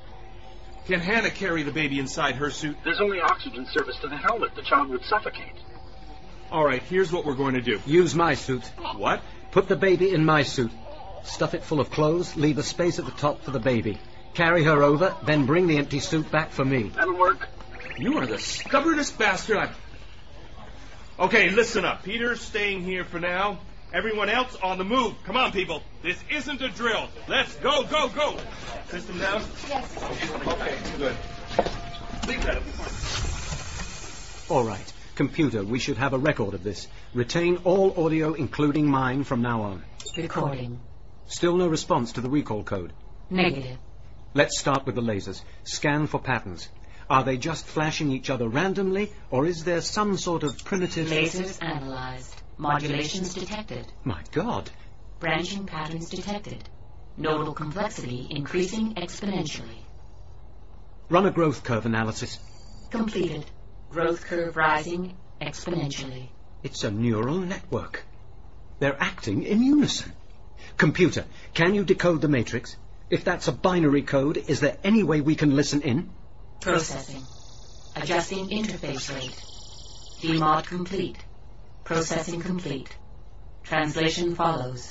Can Hannah carry the baby inside her suit? There's only oxygen service to the helmet. The child would suffocate. All right, here's what we're going to do. Use my suit. What? Put the baby in my suit. Stuff it full of clothes, leave a space at the top for the baby. Carry her over, then bring the empty suit back for me. That'll work. You are the stubbornest bastard I've... Okay, listen up. Peter's staying here for now. Everyone else on the move. Come on, people. This isn't a drill. Let's go, go, go. System down? Yes. Okay, good. Leave that. All right. Computer, we should have a record of this. Retain all audio, including mine, from now on. Recording. Still no response to the recall code. Negative. Let's start with the lasers. Scan for patterns. Are they just flashing each other randomly, or is there some sort of primitive... Lasers analyzed. Modulations detected. My God. Branching patterns detected. Nodal complexity increasing exponentially. Run a growth curve analysis. Completed. Growth curve rising exponentially. It's a neural network. They're acting in unison. Computer, can you decode the matrix? If that's a binary code, is there any way we can listen in? Processing. Adjusting interface rate. Demod complete. Processing complete. Translation follows.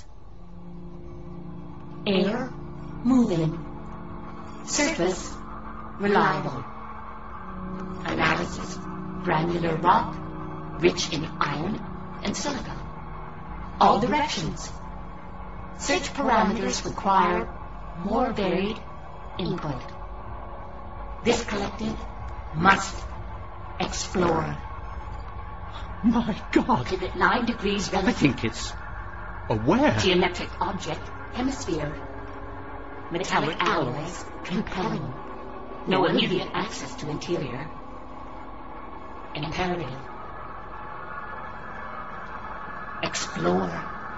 Air, moving. Surface, reliable. Analysis, granular rock, rich in iron and silica. All directions. Search parameters require more varied input. This collective must explore. My God. Pivot nine degrees I relative. think it's... aware. Geometric object, hemisphere. Metallic alloys, compelling. No immediate access to interior. Imperative. Explore.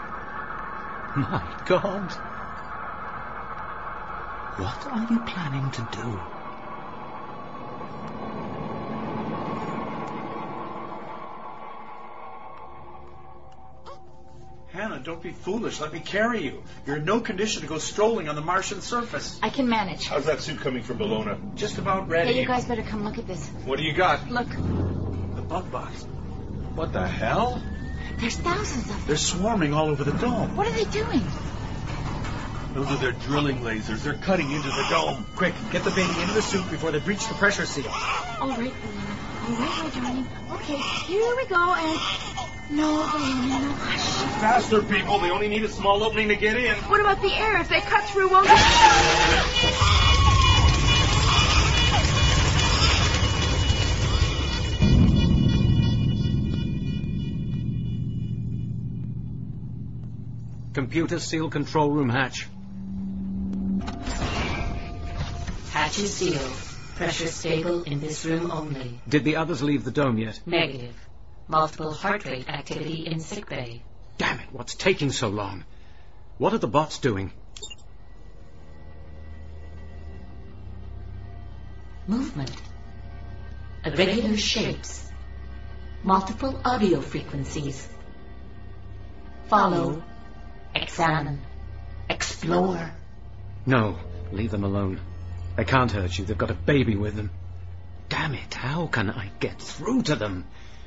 My God. What are you planning to do? Hannah, don't be foolish. Let me carry you. You're in no condition to go strolling on the Martian surface. I can manage. How's that suit coming from Bellona? Just about ready. Hey, you guys better come look at this. What do you got? Look, The bug box. What the hell? there's thousands of them. They're swarming all over the dome. What are they doing? Those are their drilling lasers. They're cutting into the dome. Quick, get the baby into the suit before they breach the pressure seal. All right, Bellona. All right, my darling. Okay, here we go, and... No, Bellona, no, hush. Faster, people. They only need a small opening to get in. What about the air? If they cut through, won't it... Computer, seal control room hatch. Hatch is sealed. Pressure stable in this room only. Did the others leave the dome yet? Negative. Multiple heart rate activity in sickbay. Damn it, what's taking so long? What are the bots doing? Movement. Irregular shapes. Multiple audio frequencies. Follow. Examine. Explore. No, leave them alone. They can't hurt you. They've got a baby with them. Damn it, how can I get through to them?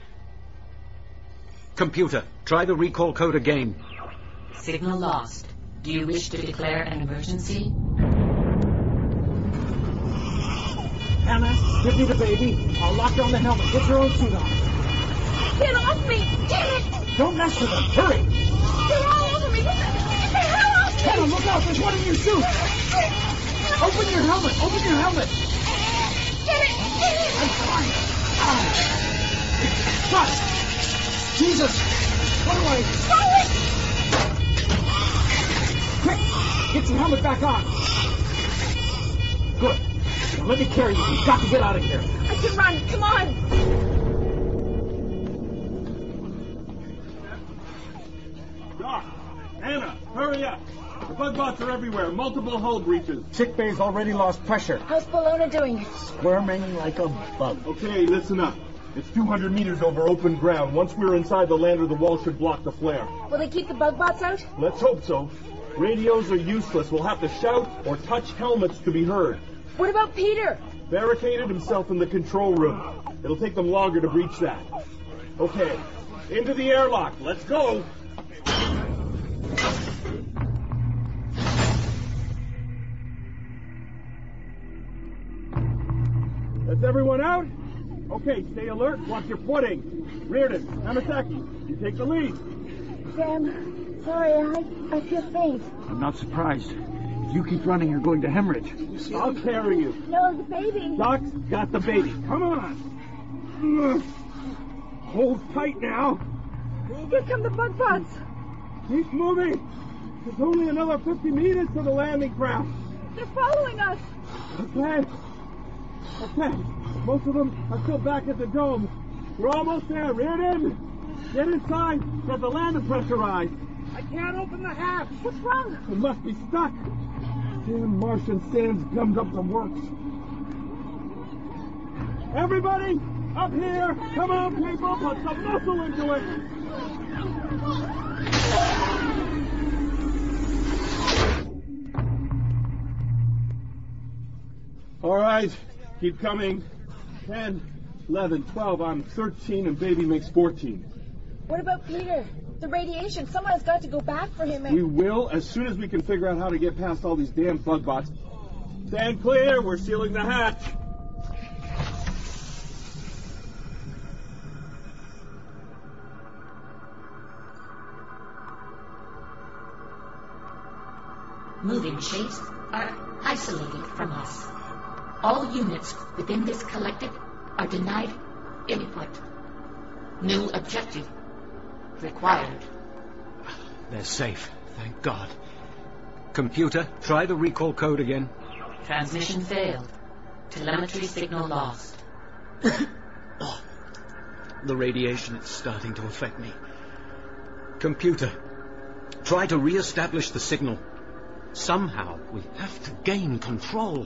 Computer, try the recall code again. Signal lost. Do you wish to declare an emergency? Hannah, give me the baby. I'll lock her on the helmet. Get your own suit on. Get off me! Damn it! Don't mess with them. Hurry! They're all over me! Get the, get the hell off me! Hannah, look out! There's one in your suit! Open your helmet! Open your helmet! Get it! Get it! I'm fine. Ah. Shut! Jesus! What do I... Stop it! Quick! Get your helmet back on! Good. Now let me carry you. We've got to get out of here. I can run. Come on! Doc! Anna! Hurry up! The bug bots are everywhere. Multiple hull breaches. Sick bay's already lost pressure. How's Bellona doing? Squirming like a bug. Okay, listen up. It's two hundred meters over open ground. Once we're inside the lander, the wall should block the flare. Will they keep the bug bots out? Let's hope so. Radios are useless. We'll have to shout or touch helmets to be heard. What about Peter? Barricaded himself in the control room. It'll take them longer to breach that. Okay, into the airlock. Let's go. That's everyone out? Okay, stay alert. Watch your footing. Reardon, Hamasaki, you take the lead. Sam, sorry, I, I feel faint. I'm not surprised. If you keep running, you're going to hemorrhage. I'll carry you. No, the baby. Doc's got the baby. Come on. Hold tight now. Here come the bug bots. Keep moving. There's only another fifty meters to the landing craft. They're following us. Okay. Okay. Most of them are still back at the dome. We're almost there. Reardon, get inside. Get the lander pressurized. I can't open the hatch. What's wrong? It must be stuck. Damn Martian sand's gummed up the works. Everybody, up here. Come on, people. Put some muscle into it. All right. Keep coming. ten, eleven, twelve. I'm thirteen and baby makes fourteen. What about Peter? The radiation. Someone has got to go back for him. And... We will as soon as we can figure out how to get past all these damn bug bots. Stand clear. We're sealing the hatch. Moving shapes are isolated from us. All units within this collective are denied input. New objective required. They're safe, thank God. Computer, try the recall code again. Transmission failed. Telemetry signal lost. Oh, the radiation is starting to affect me. Computer, try to re-establish the signal. Somehow we have to gain control.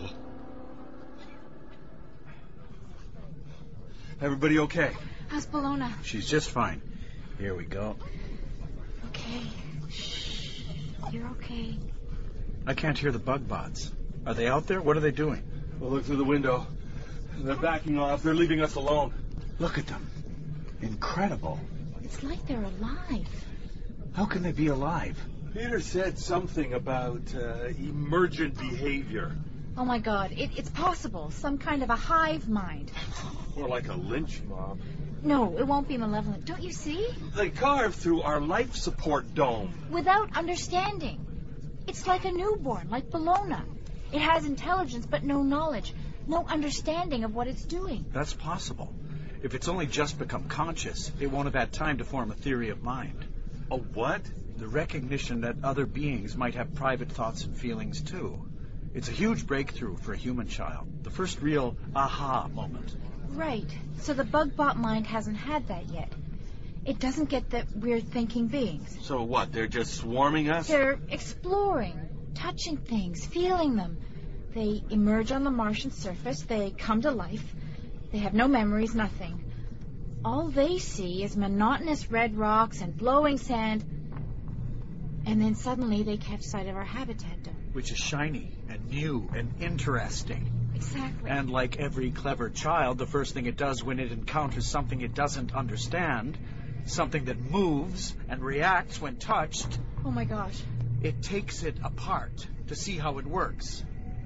Everybody okay? How's Bellona? She's just fine. Here we go. Okay. You're okay. I can't hear the bug bots. Are they out there? What are they doing? Well, look through the window. They're backing off. They're leaving us alone. Look at them. Incredible. It's like they're alive. How can they be alive? Peter said something about uh, emergent behavior. Oh my God, it, it's possible. Some kind of a hive mind. Or like a lynch mob. No, it won't be malevolent. Don't you see? They carved through our life support dome. Without understanding. It's like a newborn, like Bologna. It has intelligence but no knowledge, no understanding of what it's doing. That's possible. If it's only just become conscious, it won't have had time to form a theory of mind. A what? The recognition that other beings might have private thoughts and feelings too. It's a huge breakthrough for a human child. The first real aha moment. Right. So the bug-bot mind hasn't had that yet. It doesn't get that we're thinking beings. So what? They're just swarming us? They're exploring, touching things, feeling them. They emerge on the Martian surface. They come to life. They have no memories, nothing. All they see is monotonous red rocks and blowing sand. And then suddenly they catch sight of our habitat dome. Which is shiny and new and interesting. Exactly. And like every clever child, the first thing it does when it encounters something it doesn't understand, something that moves and reacts when touched... Oh my gosh. It takes it apart to see how it works.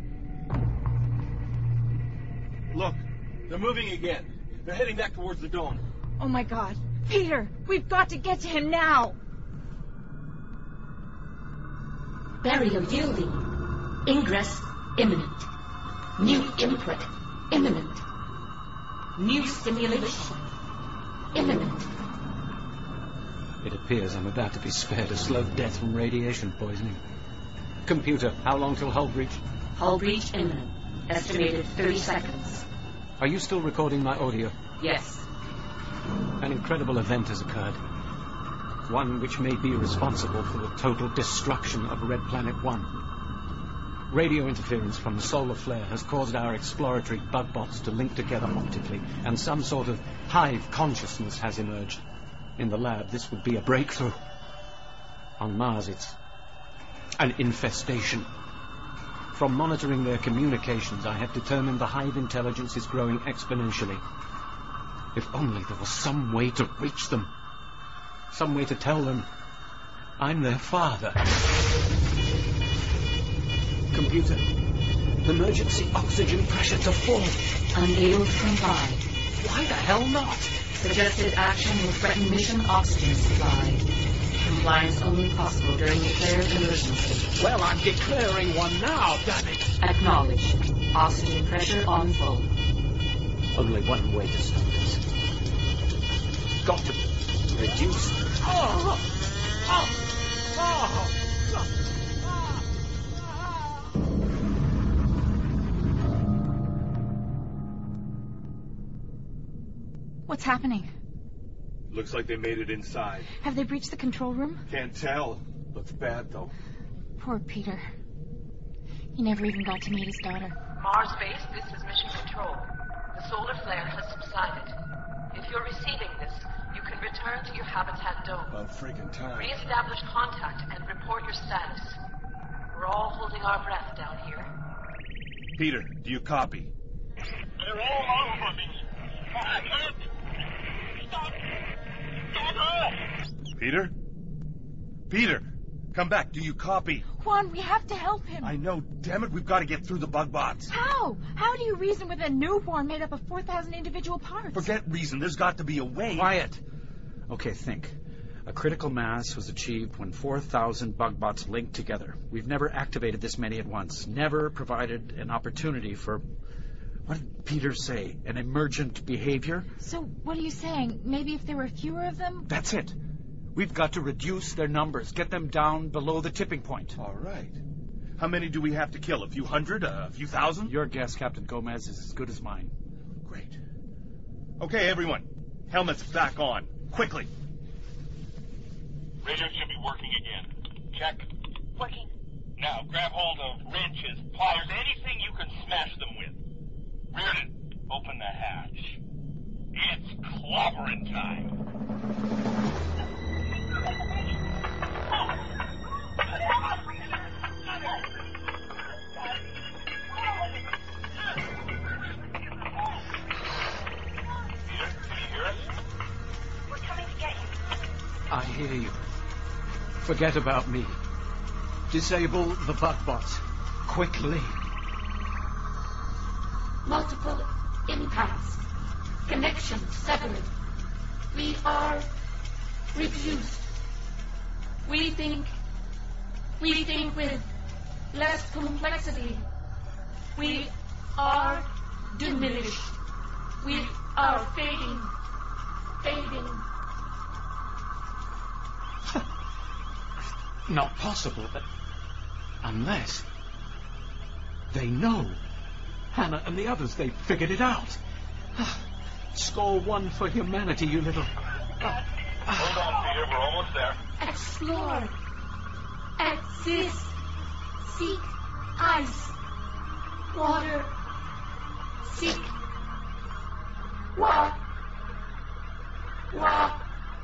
Look, they're moving again. They're heading back towards the dome. Oh my God. Peter, we've got to get to him now. Barrier yielding. Ingress imminent. New input imminent. New stimulation imminent. It appears I'm about to be spared a slow death from radiation poisoning. Computer, how long till hull breach? Hull breach imminent. Estimated thirty seconds. Are you still recording my audio? Yes. An incredible event has occurred. One which may be responsible for the total destruction of Red Planet One. Radio interference from the solar flare has caused our exploratory bug bots to link together optically, and some sort of hive consciousness has emerged. In the lab, this would be a breakthrough. On Mars, it's an infestation. From monitoring their communications, I have determined the hive intelligence is growing exponentially. If only there was some way to reach them. Some way to tell them I'm their father. Computer, emergency oxygen pressure to full. Unable to comply. Why the hell not? Suggested action will threaten mission oxygen supply. Compliance only possible during declared emergency. Well, I'm declaring one now, damn it! Acknowledge. Oxygen pressure on full. Only one way to stop this. Got to reduce. Oh! Oh! Oh! What's happening? Looks like they made it inside. Have they breached the control room? Can't tell. Looks bad, though. Poor Peter. He never even got to meet his daughter. Mars base, this is mission control. The solar flare has subsided. If you're receiving this, you can return to your habitat dome. About freaking time. Re-establish contact and report your status. We're all holding our breath down here. Peter, do you copy? They're all over me. I can't. Stop. Stop. Peter? Peter! Come back. Do you copy? Juan, we have to help him. I know. Damn it, we've got to get through the bug bots. How? How do you reason with a newborn made up of four thousand individual parts? Forget reason. There's got to be a way. Quiet. Okay, think. A critical mass was achieved when four thousand bug bots linked together. We've never activated this many at once. Never provided an opportunity for... What did Peter say? An emergent behavior? So, what are you saying? Maybe if there were fewer of them? That's it. We've got to reduce their numbers, get them down below the tipping point. All right. How many do we have to kill? A few hundred? A few thousand? Your guess, Captain Gomez, is as good as mine. Great. Okay, everyone. Helmets back on. Quickly. Radio should be working again. Check. Working. Now, grab hold of wrenches, pliers, anything you can smash them with. Reardon, open the hatch. It's clobbering time. hear you. Forget about me. Disable the bug bots. Quickly. Multiple impacts. Connections severed. We are reduced. We think. We think with less complexity. We are diminished. We are fading. Fading. Not possible. Unless they know. Hannah and the others, they figured it out. Score one for humanity, you little... Hold on, Peter. We're almost there. Explore. Exist. Seek. Ice. Water. Seek. Walk. Walk.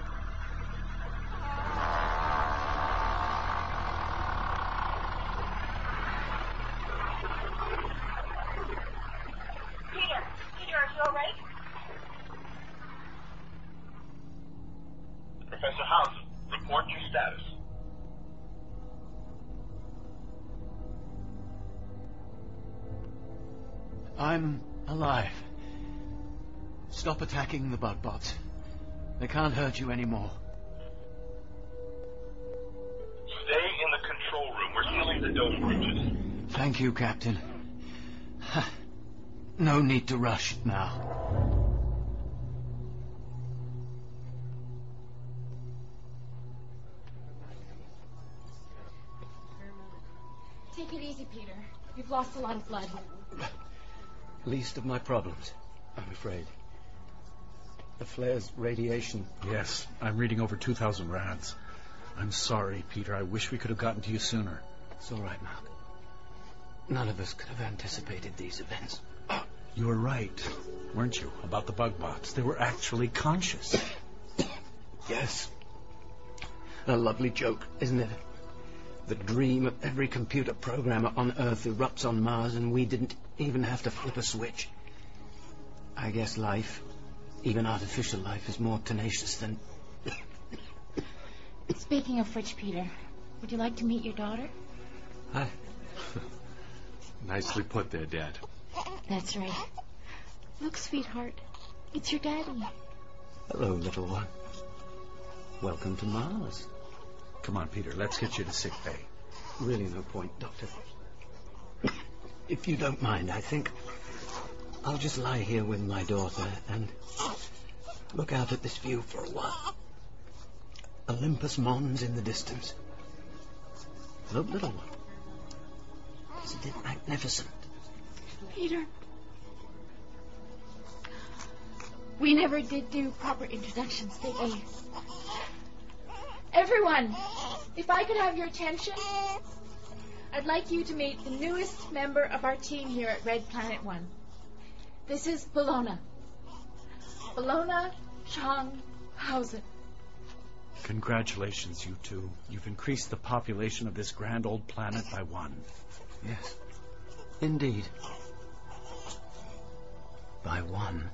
Peter, Peter, are you all right? Professor House, report your status. I'm alive. Stop attacking the bug bots. They can't hurt you anymore. Stay in the control room. We're sealing the dome bridges. Thank you, Captain. No need to rush now. Take it easy, Peter. You've lost a lot of blood. Least of my problems, I'm afraid. The flare's radiation. Yes, I'm reading over two thousand rads. I'm sorry, Peter. I wish we could have gotten to you sooner. It's all right, Malcolm. None of us could have anticipated these events. You were right, weren't you, about the bug bots? They were actually conscious. Yes. A lovely joke, isn't it? The dream of every computer programmer on Earth erupts on Mars, and we didn't even have to flip a switch. I guess life, even artificial life, is more tenacious than... Speaking of which, Peter, would you like to meet your daughter? Hi. Nicely put there, Dad. That's right. Look, sweetheart, it's your daddy. Hello, little one. Welcome to Mars. Come on, Peter, let's get you to sick bay. Really no point, Doctor. If you don't mind, I think I'll just lie here with my daughter and look out at this view for a while. Olympus Mons in the distance. Look, little one. Isn't it magnificent? Peter. We never did do proper introductions, did we? Everyone, if I could have your attention, I'd like you to meet the newest member of our team here at Red Planet One. This is Bellona. Bellona Chong-Hausen. Congratulations, you two. You've increased the population of this grand old planet by one. Yes, indeed. By one.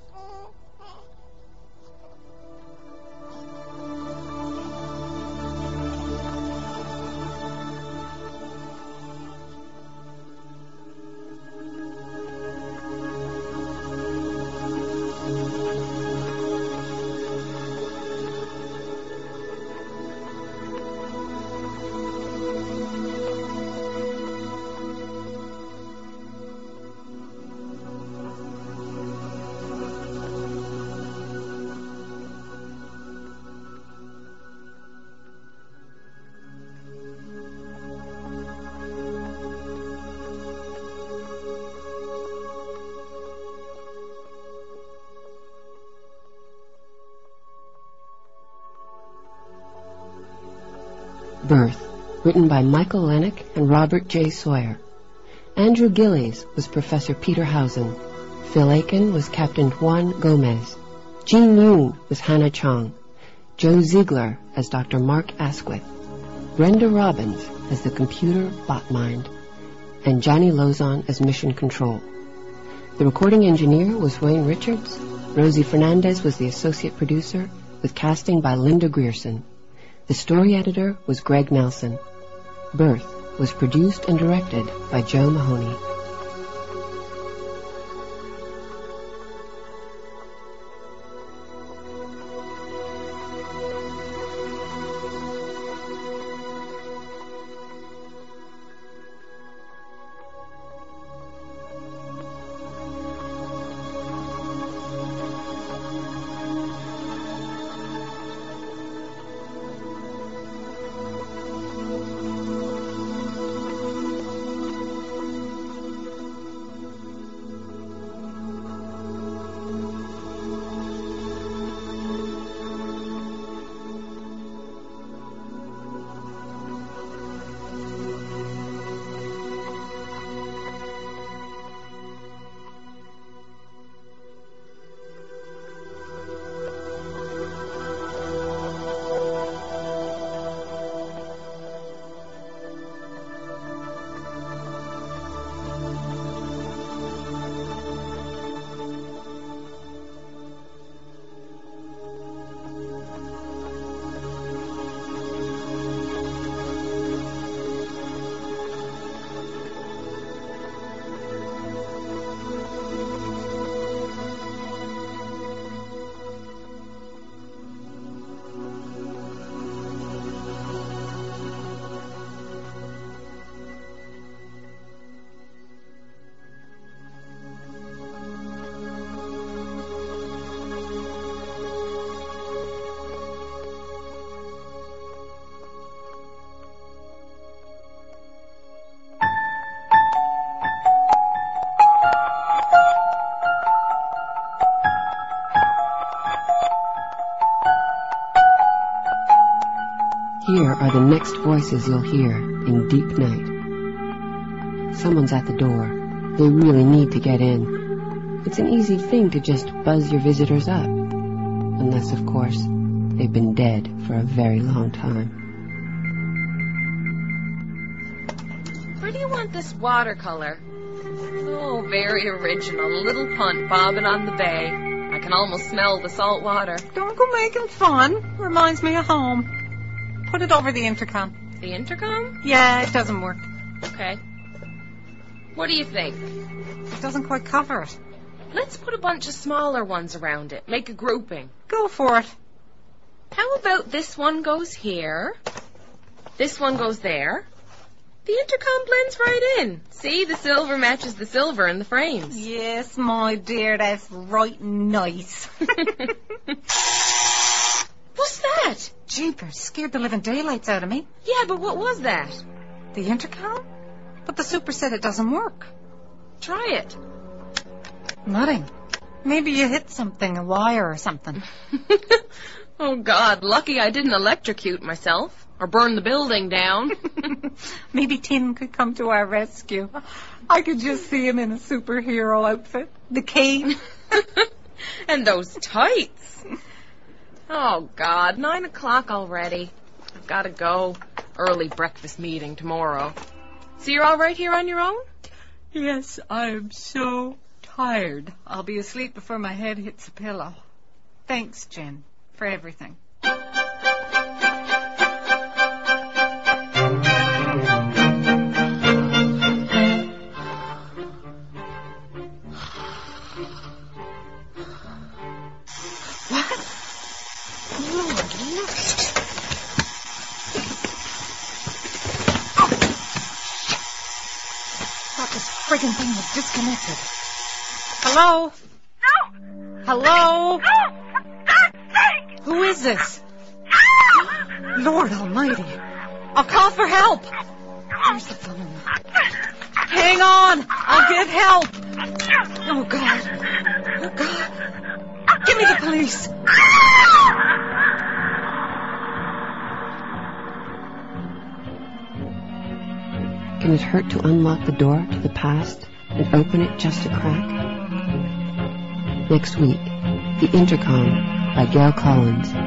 Birth, written by Michael Lennox and Robert J. Sawyer. Andrew Gillies was Professor Peter Hausen. Phil Aiken was Captain Juan Gomez. Jean Yoon was Hannah Chong. Joe Ziegler as Doctor Mark Asquith. Brenda Robbins as the computer Botmind. And Johnny Lozon as Mission Control. The recording engineer was Wayne Richards. Rosie Fernandez was the associate producer, with casting by Linda Grierson. The story editor was Greg Nelson. Birth was produced and directed by Joe Mahoney. Here are the next voices you'll hear in deep night. Someone's at the door. They really need to get in. It's an easy thing to just buzz your visitors up. Unless, of course, they've been dead for a very long time. Where do you want this watercolor? Oh, very original. Little punt bobbing on the bay. I can almost smell the salt water. Don't go making fun. Reminds me of home. Put it over the intercom. The intercom? Yeah, it doesn't work. Okay. What do you think? It doesn't quite cover it. Let's put a bunch of smaller ones around it. Make a grouping. Go for it. How about this one goes here? This one goes there. The intercom blends right in. See, the silver matches the silver in the frames. Yes, my dear, that's right nice. What's that? Jeepers, scared the living daylights out of me. Yeah, but what was that? The intercom? But the super said it doesn't work. Try it. Nothing. Maybe you hit something, a wire or something. Oh, God, lucky I didn't electrocute myself or burn the building down. Maybe Tim could come to our rescue. I could just see him in a superhero outfit. The cape. And those tights. Oh, God, nine o'clock already. I've got to go. Early breakfast meeting tomorrow. So you're all right here on your own? Yes, I'm so tired. I'll be asleep before my head hits the pillow. Thanks, Jen, for everything. Friggin' thing was disconnected. Hello? No! Hello? No! For God's sake! Who is this? No! Lord almighty. I'll call for help. Where's the phone? Hang on. I'll get help. Oh, God. Oh, God. Give me the police. Can it hurt to unlock the door to the past and open it just a crack? Next week, The Intercom by Gail Collins.